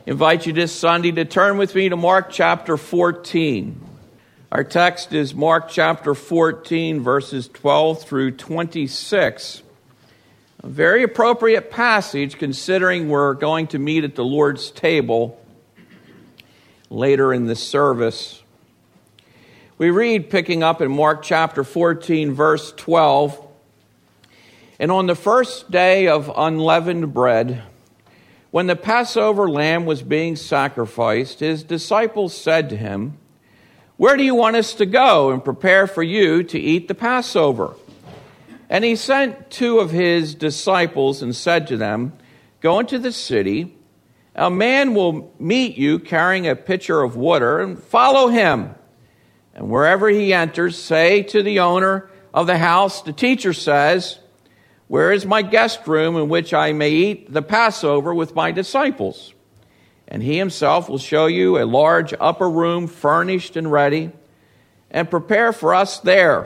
invite you this Sunday to turn with me to Mark chapter 14. Our text is Mark chapter 14, verses 12 through 26. A very appropriate passage considering we're going to meet at the Lord's table later in the service. We read, picking up in Mark chapter 14, verse 12, "And on the first day of unleavened bread, when the Passover lamb was being sacrificed, his disciples said to him, 'Where do you want us to go and prepare for you to eat the Passover?' And he sent two of his disciples and said to them, 'Go into the city. A man will meet you carrying a pitcher of water, and follow him. And wherever he enters, say to the owner of the house, the teacher says, where is my guest room in which I may eat the Passover with my disciples? And he himself will show you a large upper room furnished and ready, and prepare for us there.'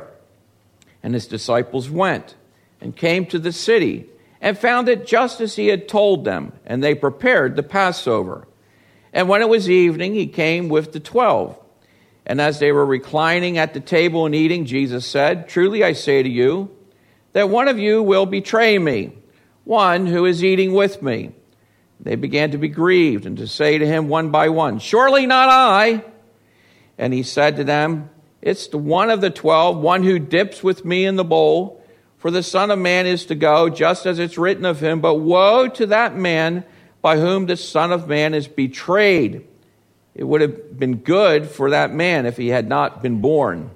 And his disciples went and came to the city and found it just as he had told them, and they prepared the Passover. And when it was evening, he came with the 12. And as they were reclining at the table and eating, Jesus said, 'Truly I say to you, that one of you will betray me, one who is eating with me.' They began to be grieved and to say to him one by one, 'Surely not I.' And he said to them, 'It's the one of the 12, one who dips with me in the bowl. For the Son of Man is to go, just as it's written of him. But woe to that man by whom the Son of Man is betrayed. It would have been good for that man if he had not been born.'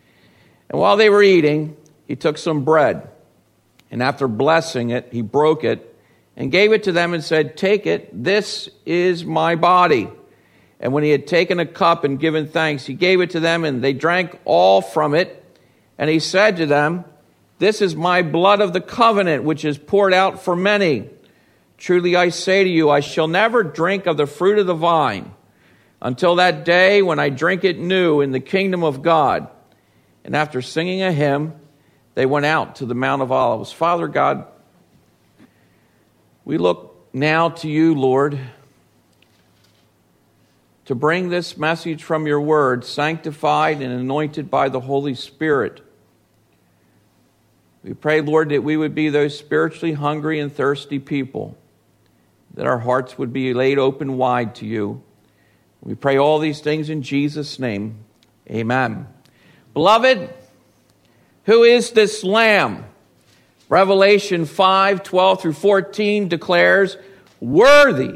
And while they were eating, he took some bread, and after blessing it, he broke it and gave it to them and said, 'Take it, this is my body.' And when he had taken a cup and given thanks, he gave it to them, and they drank all from it. And he said to them, 'This is my blood of the covenant, which is poured out for many. Truly I say to you, I shall never drink of the fruit of the vine until that day when I drink it new in the kingdom of God.' And after singing a hymn, they went out to the Mount of Olives." Father God, we look now to you, Lord, to bring this message from your word, sanctified and anointed by the Holy Spirit. We pray, Lord, that we would be those spiritually hungry and thirsty people, that our hearts would be laid open wide to you. We pray all these things in Jesus' name. Amen. Beloved, who is this Lamb? Revelation 5:12 through 14 declares, Worthy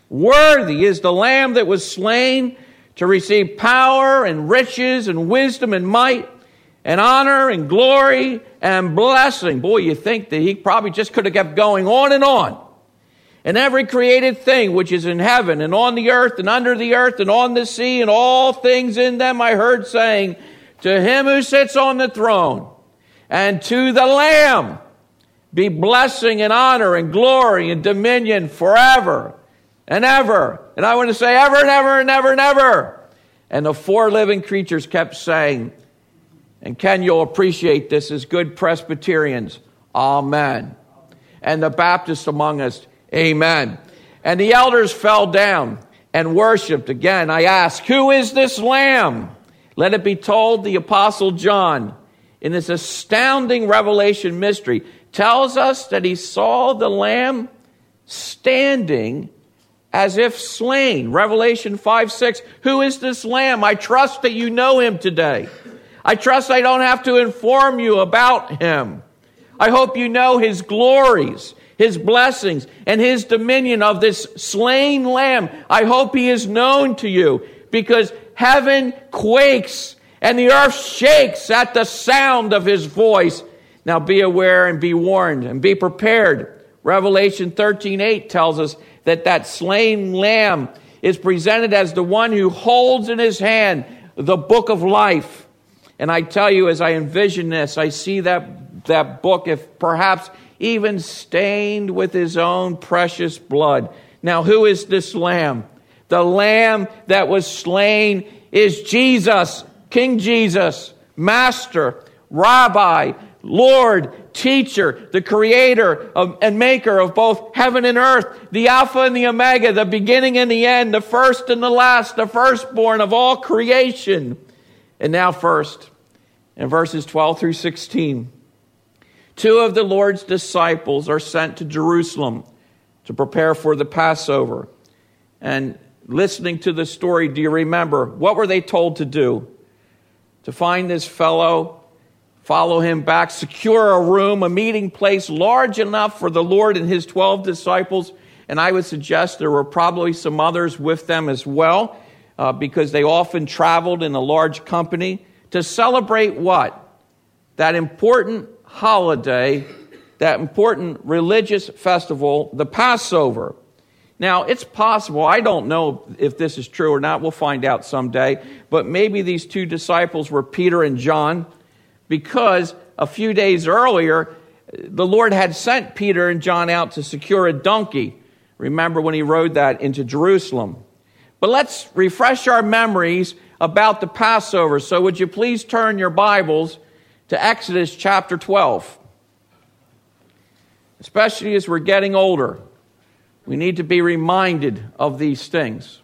is the Lamb that was slain to receive power and riches and wisdom and might and honor and glory and blessing." Boy, you think that he probably just could have kept going on. "And every created thing which is in heaven and on the earth and under the earth and on the sea and all things in them, I heard saying, to him who sits on the throne and to the Lamb be blessing and honor and glory and dominion forever and ever." And I want to say ever and ever and ever and ever. And the four living creatures kept saying, and Ken, you'll appreciate this as good Presbyterians, Amen. And the Baptists among us, Amen. And the elders fell down and worshiped. Again, I ask, who is this Lamb? Let it be told, the Apostle John, in this astounding revelation mystery, tells us that he saw the Lamb standing as if slain. Revelation 5:6. Who is this Lamb? I trust that you know him today. I trust I don't have to inform you about him. I hope you know his glories, his blessings, and his dominion of this slain Lamb. I hope he is known to you, because heaven quakes and the earth shakes at the sound of his voice. Now be aware and be warned and be prepared. Revelation 13:8 tells us that slain Lamb is presented as the one who holds in his hand the book of life. And I tell you, as I envision this, I see that book, if perhaps even stained with his own precious blood. Now, who is this Lamb? The Lamb that was slain is Jesus, King Jesus, Master, Rabbi, Lord, teacher, the creator and maker of both heaven and earth, the Alpha and the Omega, the beginning and the end, the first and the last, the firstborn of all creation. And now first, in verses 12 through 16, 2 of the Lord's disciples are sent to Jerusalem to prepare for the Passover. And listening to the story, do you remember, what were they told to do? To find this fellow, follow him back, secure a room, a meeting place large enough for the Lord and his 12 disciples. And I would suggest there were probably some others with them as well, because they often traveled in a large company to celebrate what? That important holiday, that important religious festival, the Passover. Now, it's possible, I don't know if this is true or not, we'll find out someday, but maybe these 2 disciples were Peter and John, because a few days earlier, the Lord had sent Peter and John out to secure a donkey. Remember when he rode that into Jerusalem. But let's refresh our memories about the Passover. So would you please turn your Bibles to Exodus chapter 12. Especially as we're getting older, we need to be reminded of these things.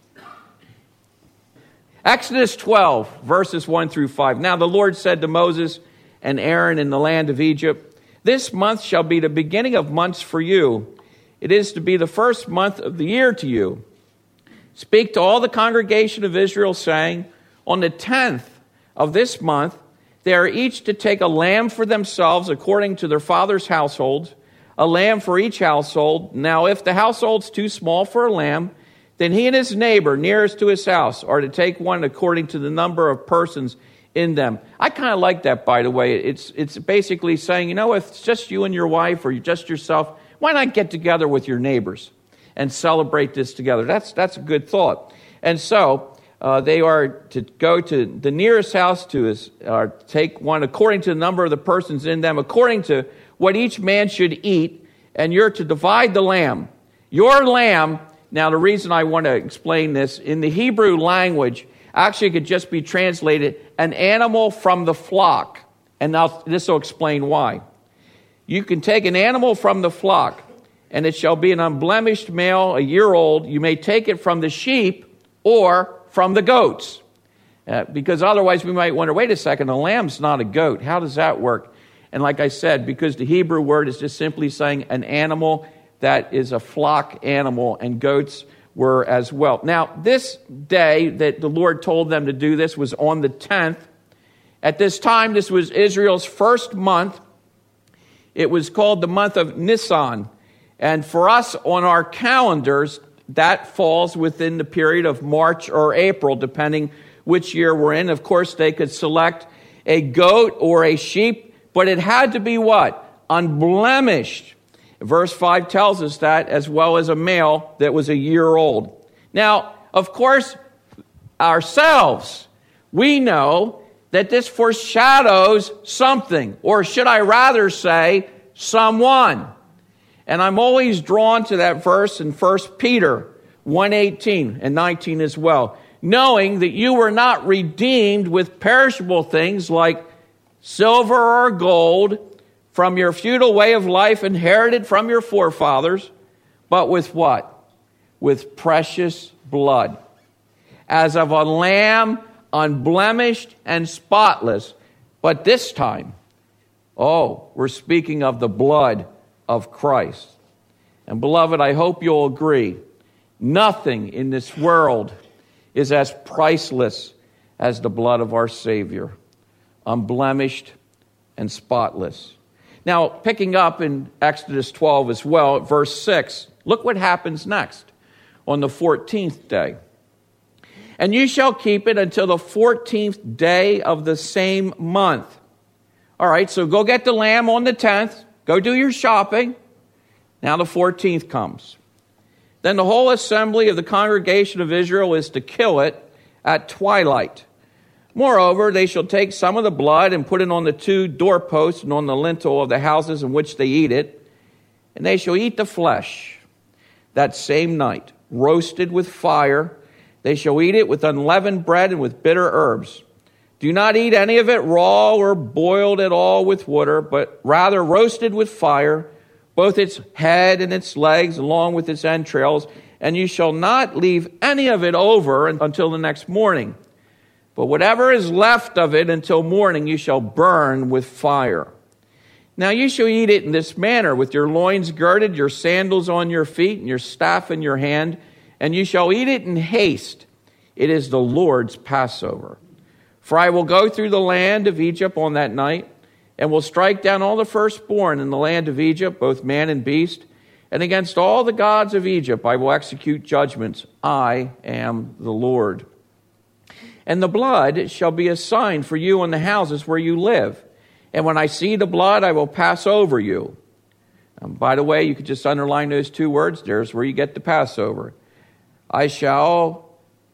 Exodus 12, verses 1 through 5. Now the Lord said to Moses and Aaron in the land of Egypt, "This month shall be the beginning of months for you. It is to be the first month of the year to you. Speak to all the congregation of Israel, saying, on the 10th of this month, they are each to take a lamb for themselves according to their father's households, a lamb for each household. Now, if the household's too small for a lamb, then he and his neighbor nearest to his house are to take one according to the number of persons in them." I kind of like that, by the way. It's basically saying, if it's just you and your wife or just yourself, why not get together with your neighbors and celebrate this together? That's a good thought. And so they are to go to the nearest house to take one according to the number of the persons in them, according to what each man should eat, and you're to divide the lamb. Your lamb, now the reason I want to explain this, in the Hebrew language, actually could just be translated, an animal from the flock. And now this will explain why. You can take an animal from the flock, and it shall be an unblemished male, a year old. You may take it from the sheep or from the goats. Because otherwise we might wonder, wait a second, a lamb's not a goat. How does that work? And like I said, because the Hebrew word is just simply saying an animal that is a flock animal, and goats were as well. Now, this day that the Lord told them to do this was on the 10th. At this time, this was Israel's first month. It was called the month of Nisan. And for us on our calendars, that falls within the period of March or April, depending which year we're in. Of course, they could select a goat or a sheep, but it had to be what? Unblemished. Verse 5 tells us that, as well as a male that was a year old. Now, of course, ourselves, we know that this foreshadows something, or should I rather say, someone. And I'm always drawn to that verse in 1 Peter 1:18 and 19 as well. Knowing that you were not redeemed with perishable things like silver or gold from your futile way of life inherited from your forefathers, but with what? With precious blood, as of a lamb unblemished and spotless. But this time, we're speaking of the blood of Christ. And beloved, I hope you'll agree, nothing in this world is as priceless as the blood of our Savior, unblemished and spotless. Now, picking up in Exodus 12 as well, at verse 6, look what happens next on the 14th day. And you shall keep it until the 14th day of the same month. All right, so go get the lamb on the 10th. Go do your shopping. Now the 14th comes. Then the whole assembly of the congregation of Israel is to kill it at twilight. Moreover, they shall take some of the blood and put it on the 2 doorposts and on the lintel of the houses in which they eat it. And they shall eat the flesh that same night, roasted with fire. They shall eat it with unleavened bread and with bitter herbs. Do not eat any of it raw or boiled at all with water, but rather roasted with fire, both its head and its legs, along with its entrails, and you shall not leave any of it over until the next morning. But whatever is left of it until morning you shall burn with fire. Now you shall eat it in this manner, with your loins girded, your sandals on your feet, and your staff in your hand, and you shall eat it in haste. It is the Lord's Passover. For I will go through the land of Egypt on that night, and will strike down all the firstborn in the land of Egypt, both man and beast, and against all the gods of Egypt I will execute judgments. I am the Lord. And the blood shall be a sign for you in the houses where you live. And when I see the blood, I will pass over you. By the way, you could just underline those two words. There's where you get the Passover. I shall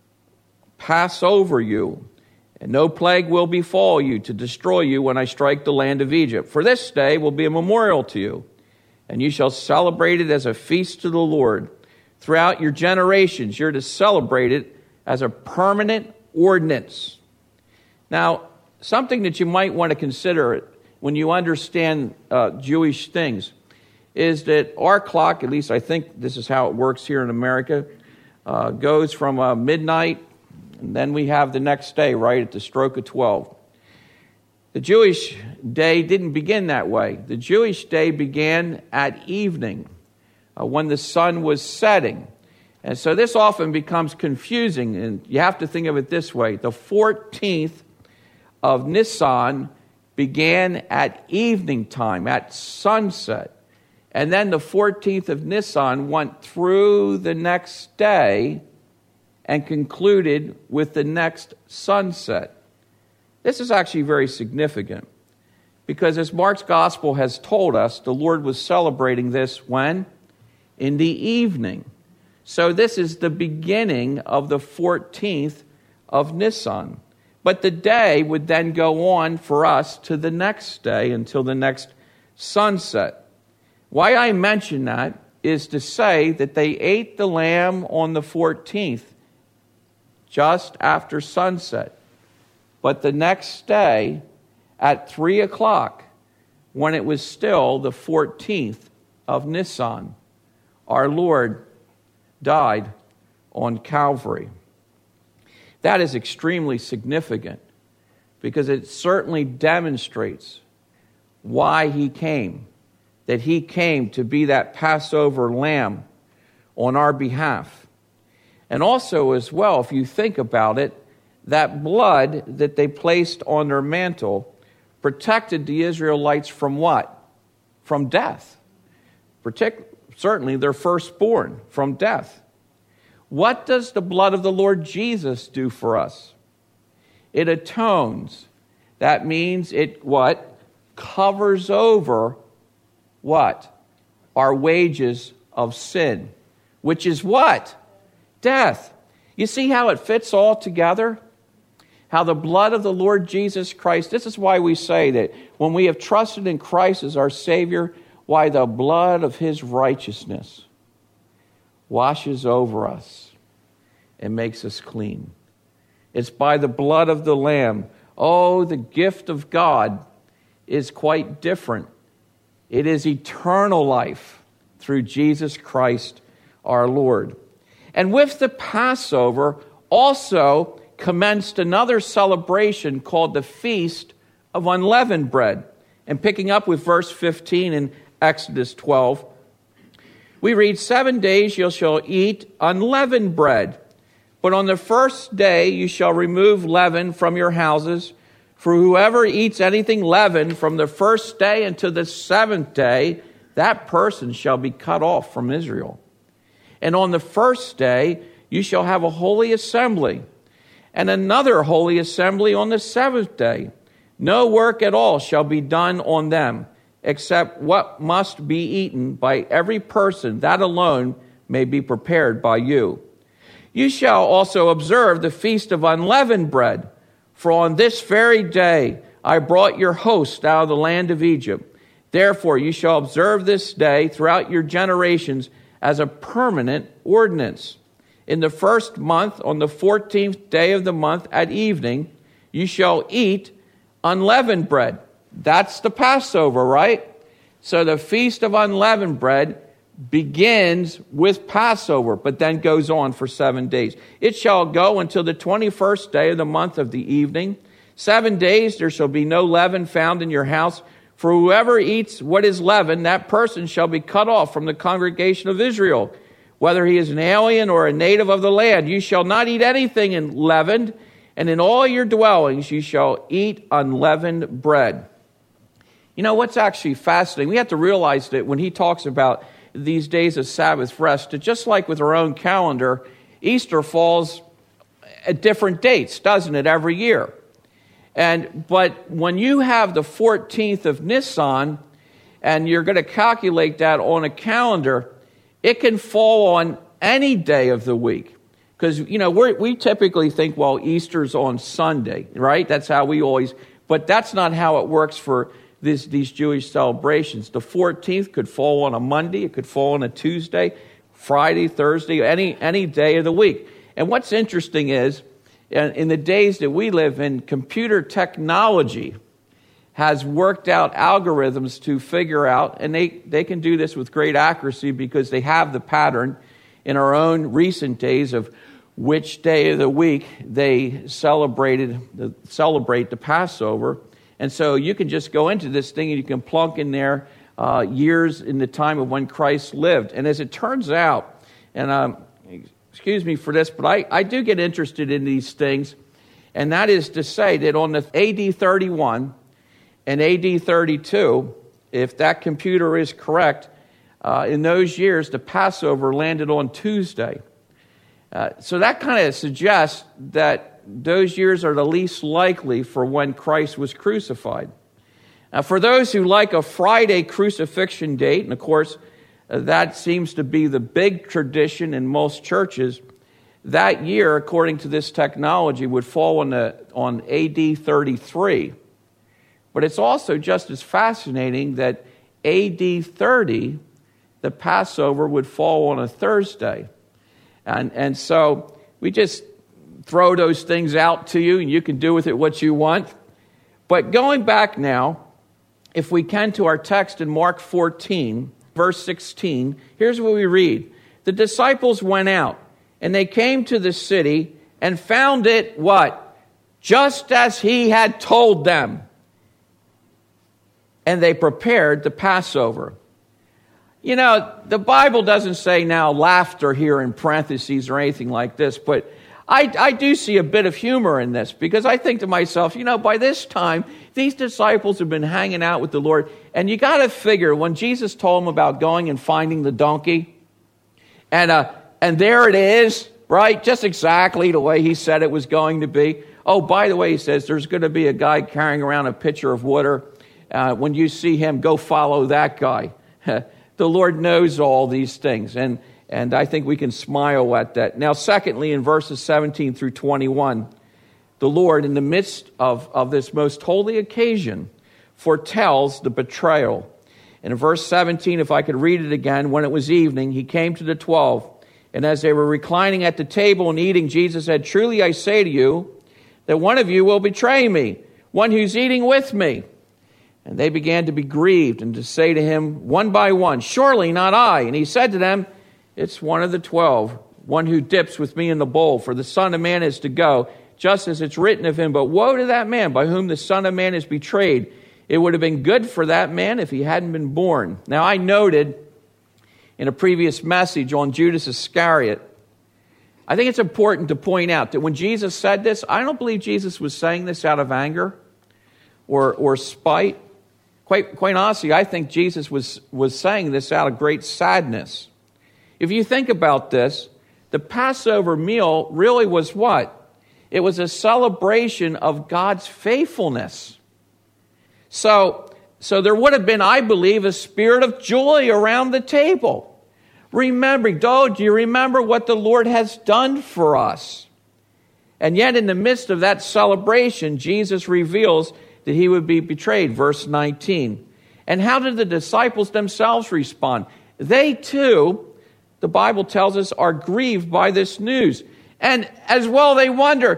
pass over you, and no plague will befall you to destroy you when I strike the land of Egypt. For this day will be a memorial to you, and you shall celebrate it as a feast to the Lord. Throughout your generations, you're to celebrate it as a permanent ordinance. Now, something that you might want to consider when you understand Jewish things is that our clock, at least I think this is how it works here in America, goes from midnight, and then we have the next day, right, at the stroke of 12. The Jewish day didn't begin that way. The Jewish day began at evening, when the sun was setting. And so this often becomes confusing, and you have to think of it this way. The 14th of Nisan began at evening time, at sunset. And then the 14th of Nisan went through the next day and concluded with the next sunset. This is actually very significant because, as Mark's gospel has told us, the Lord was celebrating this when? In the evening. So this is the beginning of the 14th of Nisan. But the day would then go on for us to the next day until the next sunset. Why I mention that is to say that they ate the lamb on the 14th, just after sunset. But the next day, at 3 o'clock, when it was still the 14th of Nisan, our Lord died on Calvary. That is extremely significant because it certainly demonstrates why he came, that he came to be that Passover lamb on our behalf. And also as well, if you think about it, that blood that they placed on their mantle protected the Israelites from what? From death. Certainly their firstborn from death. What does the blood of the Lord Jesus do for us? It atones. That means it what? Covers over what? Our wages of sin. Which is what? Death. You see how it fits all together? How the blood of the Lord Jesus Christ, this is why we say that when we have trusted in Christ as our Savior, why the blood of his righteousness washes over us and makes us clean. It's by the blood of the Lamb. Oh, the gift of God is quite different. It is eternal life through Jesus Christ our Lord. And with the Passover also commenced another celebration called the Feast of Unleavened Bread. And picking up with verse 15 in Exodus 12, we read, 7 days you shall eat unleavened bread, but on the first day you shall remove leaven from your houses. For whoever eats anything leavened from the first day until the 7th day, that person shall be cut off from Israel. And on the first day you shall have a holy assembly, and another holy assembly on the 7th day. No work at all shall be done on them, except what must be eaten by every person. That alone may be prepared by you. You shall also observe the Feast of Unleavened Bread, for on this very day I brought your host out of the land of Egypt. Therefore you shall observe this day throughout your generations as a permanent ordinance. In the first month, on the 14th day of the month at evening, You shall eat unleavened bread. That's the Passover, right? So the Feast of Unleavened Bread begins with Passover, but then goes on for 7 days. It shall go until the 21st day of the month of the evening. 7 days there shall be no leaven found in your house. For whoever eats what is leavened, that person shall be cut off from the congregation of Israel, whether he is an alien or a native of the land. You shall not eat anything leavened, and in all your dwellings you shall eat unleavened bread. You know, what's actually fascinating, we have to realize that when he talks about these days of Sabbath rest, that just like with our own calendar, Easter falls at different dates, doesn't it, every year? But when you have the 14th of Nisan, and you're going to calculate that on a calendar, it can fall on any day of the week. Because, you know, we typically think, well, Easter's on Sunday, right? That's how we always, but that's not how it works for these Jewish celebrations. The 14th could fall on a Monday, it could fall on a Tuesday, Friday, Thursday, any day of the week. And what's interesting is, in the days that we live in, computer technology has worked out algorithms to figure out, and they can do this with great accuracy because they have the pattern in our own recent days of which day of the week they celebrate the Passover. And so you can just go into this thing and you can plunk in there years in the time of when Christ lived. And as it turns out, and excuse me for this, but I do get interested in these things, and that is to say that on the AD 31 and AD 32, if that computer is correct, in those years the Passover landed on Tuesday. So that kind of suggests that those years are the least likely for when Christ was crucified. Now, for those who like a Friday crucifixion date, and of course, that seems to be the big tradition in most churches, that year, according to this technology, would fall on AD 33. But it's also just as fascinating that AD 30, the Passover, would fall on a Thursday. And so we just throw those things out to you, and you can do with it what you want. But going back now, if we can, to our text in Mark 14, verse 16, here's what we read. The disciples went out, and they came to the city and found it, what? Just as he had told them. And they prepared the Passover. You know, the Bible doesn't say now laughter here in parentheses or anything like this, but I do see a bit of humor in this, because I think to myself, you know, by this time, these disciples have been hanging out with the Lord, and you got to figure when Jesus told them about going and finding the donkey, and there it is, right? Just exactly the way he said it was going to be. Oh, by the way, he says there's going to be a guy carrying around a pitcher of water. When you see him, go follow that guy. The Lord knows all these things, and I think we can smile at that. Now, secondly, in verses 17 through 21, the Lord, in the midst of this most holy occasion, foretells the betrayal. And in verse 17, if I could read it again, when it was evening, he came to the 12, and as they were reclining at the table and eating, Jesus said, "Truly I say to you, that one of you will betray me, one who's eating with me." And they began to be grieved and to say to him one by one, "Surely not I." And he said to them, "It's one of the 12, one who dips with me in the bowl. For the Son of Man is to go, just as it's written of him. But woe to that man by whom the Son of Man is betrayed. It would have been good for that man if he hadn't been born." Now, I noted in a previous message on Judas Iscariot, I think it's important to point out that when Jesus said this, I don't believe Jesus was saying this out of anger or spite. Quite honestly, I think Jesus was saying this out of great sadness. If you think about this, the Passover meal really was what? It was a celebration of God's faithfulness. So there would have been, I believe, a spirit of joy around the table. Remembering, do you remember what the Lord has done for us? And yet in the midst of that celebration, Jesus reveals that he would be betrayed. Verse 19. And how did the disciples themselves respond? They too, the Bible tells us, are grieved by this news. And as well they wonder,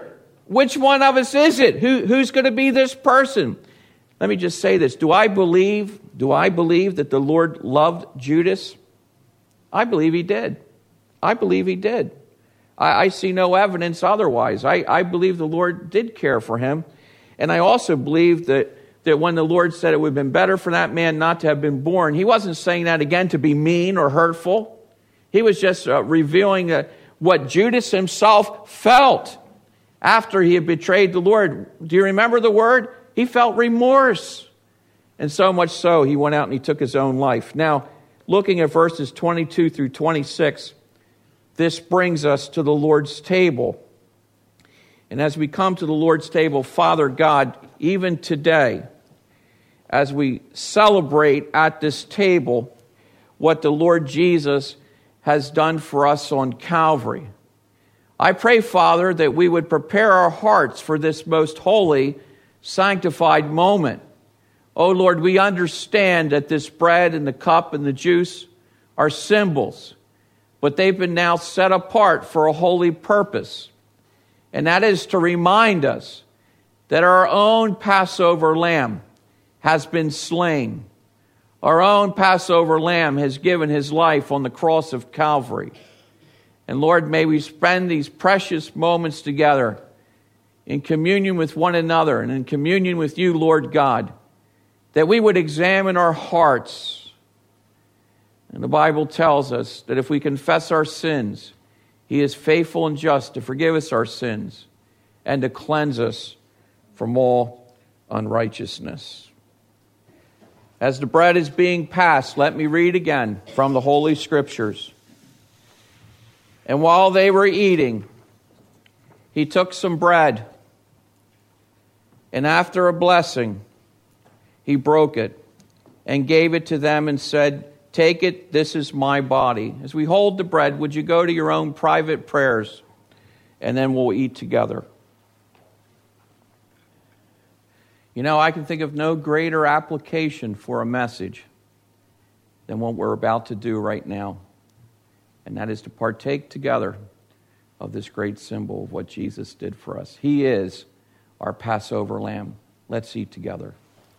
Which one of us is it? Who's going to be this person? Let me just say this. Do I believe that the Lord loved Judas? I believe he did. I believe he did. I see no evidence otherwise. I believe the Lord did care for him. And I also believe that when the Lord said it would have been better for that man not to have been born, he wasn't saying that again to be mean or hurtful. He was just revealing what Judas himself felt after he had betrayed the Lord. Do you remember the word? He felt remorse. And so much so, he went out and he took his own life. Now, looking at verses 22 through 26, this brings us to the Lord's table. And as we come to the Lord's table, Father God, even today, as we celebrate at this table what the Lord Jesus has done for us on Calvary, I pray, Father, that we would prepare our hearts for this most holy, sanctified moment. Oh Lord, we understand that this bread and the cup and the juice are symbols, but they've been now set apart for a holy purpose. And that is to remind us that our own Passover lamb has been slain. Our own Passover lamb has given his life on the cross of Calvary. And Lord, may we spend these precious moments together in communion with one another and in communion with you, Lord God, that we would examine our hearts. And the Bible tells us that if we confess our sins, he is faithful and just to forgive us our sins and to cleanse us from all unrighteousness. As the bread is being passed, let me read again from the Holy Scriptures. And while they were eating, he took some bread, and after a blessing, he broke it and gave it to them and said, "Take it, this is my body." As we hold the bread, would you go to your own private prayers, and then we'll eat together. You know, I can think of no greater application for a message than what we're about to do right now. And that is to partake together of this great symbol of what Jesus did for us. He is our Passover lamb. Let's eat together.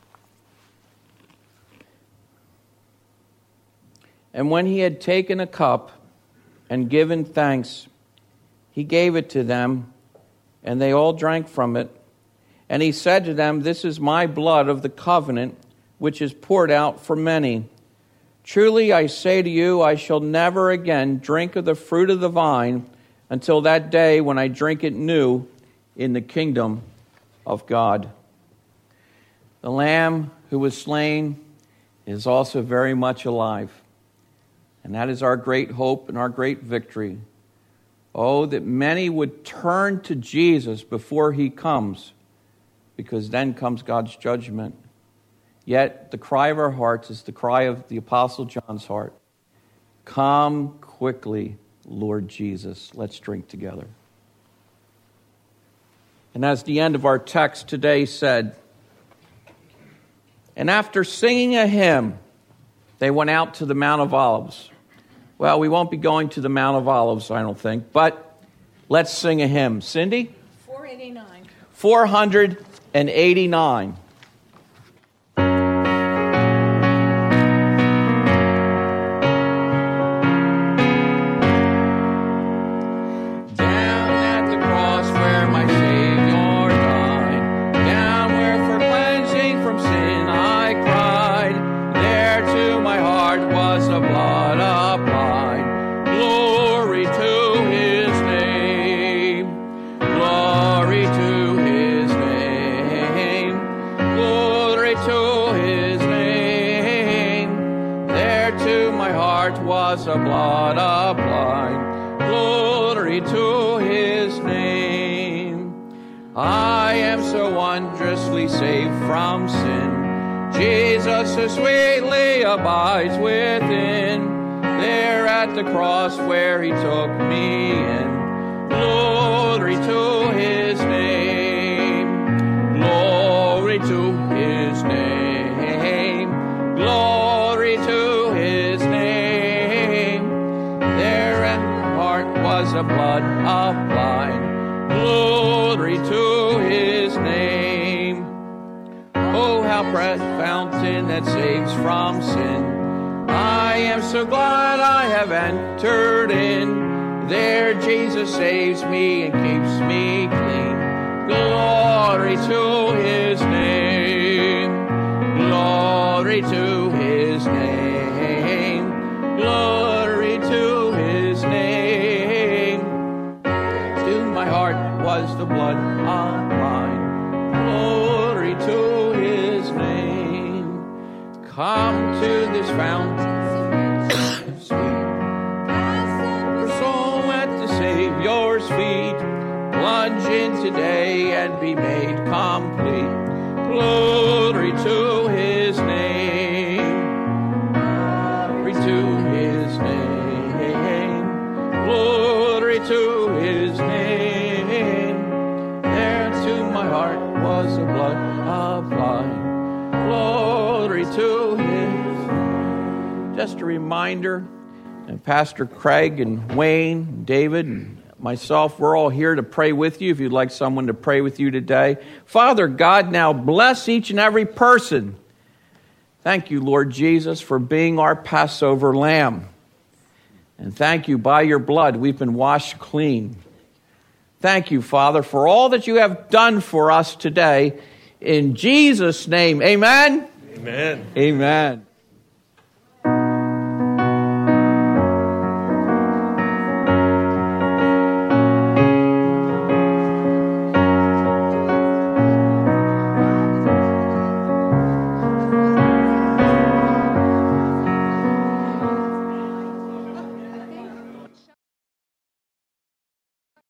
And when he had taken a cup and given thanks, he gave it to them, and they all drank from it. And he said to them, "This is my blood of the covenant, which is poured out for many. Truly I say to you, I shall never again drink of the fruit of the vine until that day when I drink it new in the kingdom of God." The Lamb who was slain is also very much alive. And that is our great hope and our great victory. Oh, that many would turn to Jesus before he comes, because then comes God's judgment. Yet the cry of our hearts is the cry of the Apostle John's heart. Come quickly, Lord Jesus. Let's drink together. And as the end of our text today said, and after singing a hymn, they went out to the Mount of Olives. Well, we won't be going to the Mount of Olives, I don't think, but let's sing a hymn. Cindy? 489. 489. The blood applied, glory to his name. I am so wondrously saved from sin. Jesus so sweetly abides within. There at the cross where he took me in, glory to his name. Glory to his name. Glory to his name. Was the blood applied. Glory Glory to his name. Oh, how precious fountain that saves from sin. I am so glad I have entered in. There Jesus saves me and keeps me clean. Glory to his name. Glory to his name. Glory to his name. To my heart was the blood applied. Glory to his name. Come to this fountain. Savior's feet, plunge in today and be made complete. Glory to his name. Glory to his name. Glory to his name. There to my heart was the blood applied. Glory to his name. Just a reminder. And Pastor Craig and Wayne, David, and myself, we're all here to pray with you if you'd like someone to pray with you today. Father God, now bless each and every person. Thank you, Lord Jesus, for being our Passover lamb. And thank you, by your blood, we've been washed clean. Thank you, Father, for all that you have done for us today. In Jesus' name, amen? Amen. Amen.